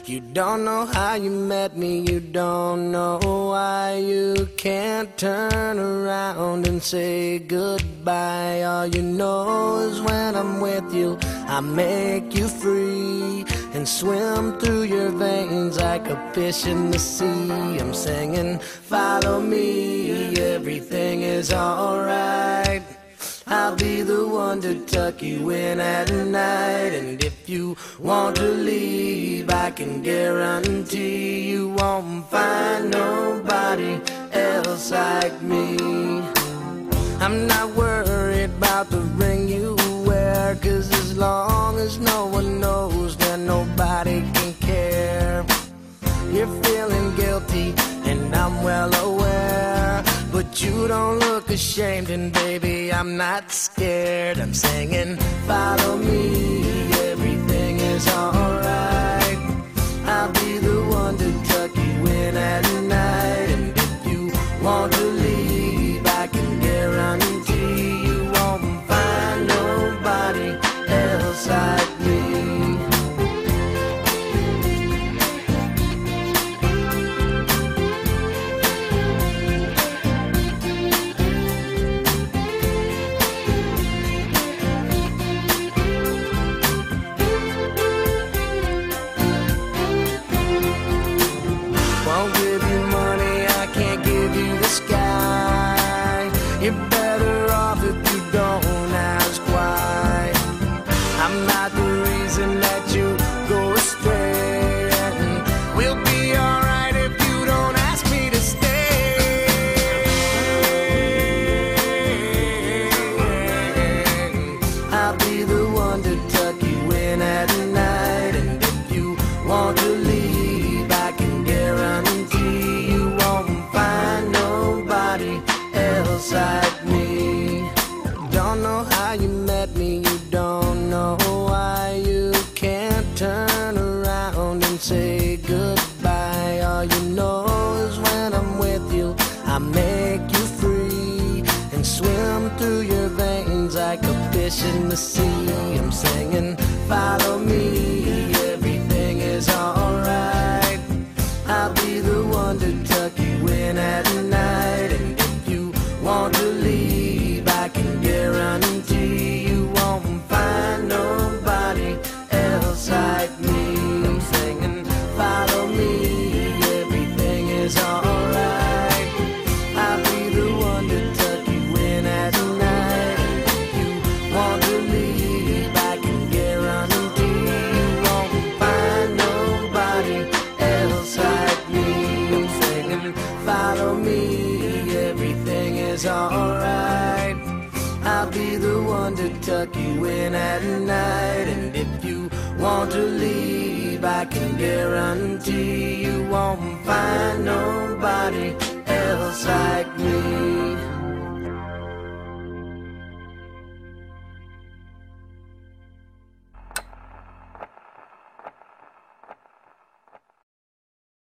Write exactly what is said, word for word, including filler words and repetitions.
You don't know how you met me, you don't know why you can't turn around and say goodbye. All you know is when I'm with you, I make you free and swim through your veins like a fish in the sea. I'm singing, follow me, everything is alright. I'll be the one to tuck you in at night. And if you want to leave, I can guarantee you won't find nobody else like me. I'm not worried about the ring you wear, 'cause as long as no one knows, then nobody can care. You're feeling guilty and I'm well aware, but you don't look ashamed, and baby, I'm not scared. I'm singing, follow me, everything is alright. I'll be the one to tuck you in at night. And if you want to leave, I can guarantee you won't find nobody else like me. Won't give you money, I can't give you the sky. You're better off if you don't ask why. I'm not the reason that you go astray, and we'll be alright if you don't ask me to stay. I'll be the one to tuck you in at night. And if you want to leave, I can guarantee you won't find nobody else like me. Don't know how you met me, you don't know why you can't turn around and say goodbye. All you know is when I'm with you, I make you free and swim through your veins like a fish in the sea. I'm singing, follow me, everything is alright. I'll be the one to tuck you in at night. And if you want to leave, I can guarantee you won't find nobody else like me. I'm singing, follow me, everything is alright. I'll be the one to tuck you in at night. And if you want to leave, I can guarantee you won't find nobody else like me. I'm singing, follow me, everything is alright. I'll be the one to tuck you in at night. And if you want to leave, I can guarantee you won't find nobody else like me.